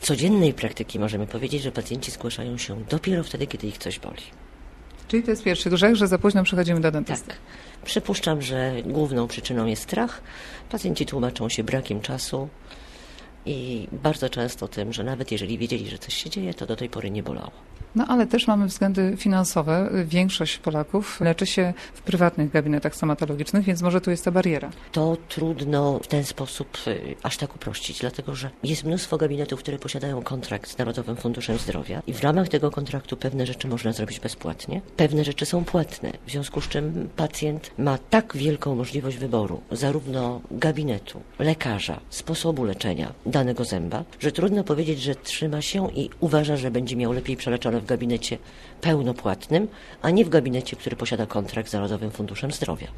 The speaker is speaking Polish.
codziennej praktyki możemy powiedzieć, że pacjenci zgłaszają się dopiero wtedy, kiedy ich coś boli. Czyli to jest pierwszy grzech, że za późno przychodzimy do dentysty. Tak. Przypuszczam, że główną przyczyną jest strach. Pacjenci tłumaczą się brakiem czasu i bardzo często tym, że nawet jeżeli wiedzieli, że coś się dzieje, to do tej pory nie bolało. No ale też mamy względy finansowe. Większość Polaków leczy się w prywatnych gabinetach stomatologicznych, więc może tu jest ta bariera. To trudno w ten sposób aż tak uprościć, dlatego że jest mnóstwo gabinetów, które posiadają kontrakt z Narodowym Funduszem Zdrowia i w ramach tego kontraktu pewne rzeczy można zrobić bezpłatnie, pewne rzeczy są płatne, w związku z czym pacjent ma tak wielką możliwość wyboru zarówno gabinetu, lekarza, sposobu leczenia danego zęba, że trudno powiedzieć, że trzyma się i uważa, że będzie miał lepiej przeleczone w gabinecie pełnopłatnym, a nie w gabinecie, który posiada kontrakt z Narodowym Funduszem Zdrowia.